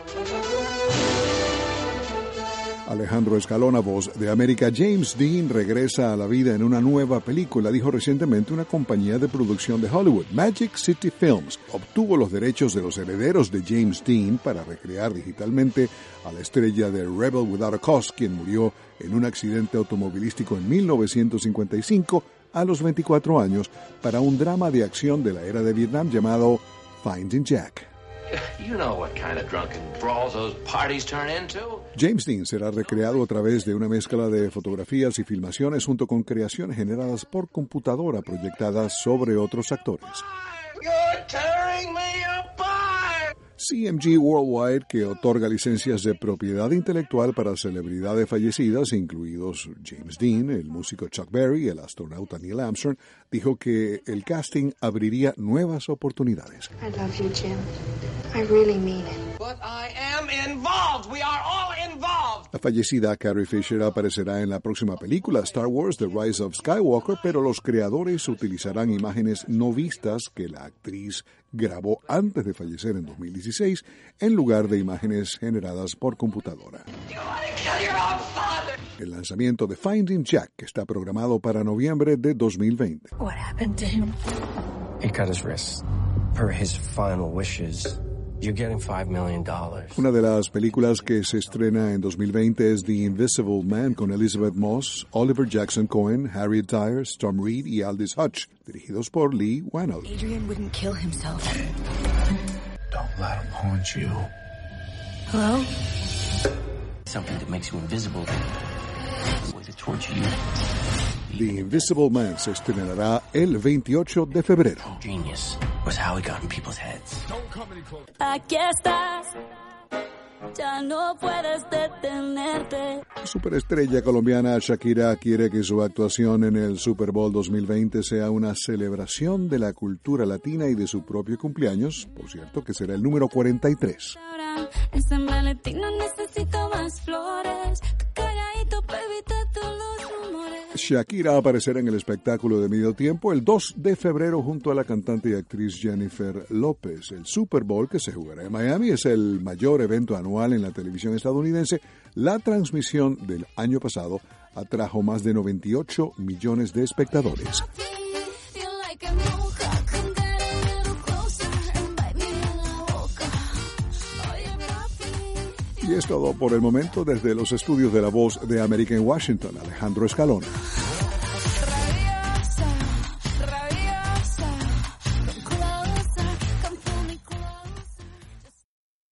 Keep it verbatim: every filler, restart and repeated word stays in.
Alejandro Escalona, Voz de América. James Dean regresa a la vida en una nueva película, dijo recientemente una compañía de producción de Hollywood. Magic City Films obtuvo los derechos de los herederos de James Dean para recrear digitalmente a la estrella de Rebel Without a Cause, quien murió en un accidente automovilístico en mil novecientos cincuenta y cinco a los veinticuatro años, para un drama de acción de la era de Vietnam llamado Finding Jack. You know what kind of drunken brawls those parties turn into. James Dean será recreado a través de una mezcla de fotografías y filmaciones junto con creaciones generadas por computadora proyectadas sobre otros actores. You're tearing me apart. C M G Worldwide, que otorga licencias de propiedad intelectual para celebridades fallecidas, incluidos James Dean, el músico Chuck Berry y el astronauta Neil Armstrong, dijo que el casting abriría nuevas oportunidades. I love you, Jim. I really mean it. But I am involved. We are all involved. La fallecida Carrie Fisher aparecerá en la próxima película Star Wars The Rise of Skywalker, pero los creadores utilizarán imágenes no vistas que la actriz grabó antes de fallecer en dos mil dieciséis en lugar de imágenes generadas por computadora. You want to kill your own father. El lanzamiento de Finding Jack está programado para noviembre de dos mil veinte. What happened to him? He cut his wrists. Per his final wishes, you're getting five million dollars. Una de las películas que se estrena en dos mil veinte es The Invisible Man, con Elizabeth Moss, Oliver Jackson Cohen, Harriet Tyler, Storm Reed y Aldous Hodge, dirigidos por Lee Whannell. Adrian wouldn't kill himself. Don't let him haunt you. Hello? Something that makes you invisible. A way to torture you. The Invisible Man se estrenará el veintiocho de febrero. Genius was how he got in people's heads. Aquí estás, ya no puedes detenerte. La superestrella colombiana Shakira quiere que su actuación en el Super Bowl dos mil veinte sea una celebración de la cultura latina y de su propio cumpleaños, por cierto, que será el número cuarenta y tres. En San Valentín no necesito más flores. Calladito para evitar todos los rumores. Shakira aparecerá en el espectáculo de medio tiempo el dos de febrero junto a la cantante y actriz Jennifer López. El Super Bowl, que se jugará en Miami, es el mayor evento anual en la televisión estadounidense. La transmisión del año pasado atrajo más de noventa y ocho millones de espectadores. Y es todo por el momento desde los estudios de La Voz de América en Washington. Alejandro Escalona.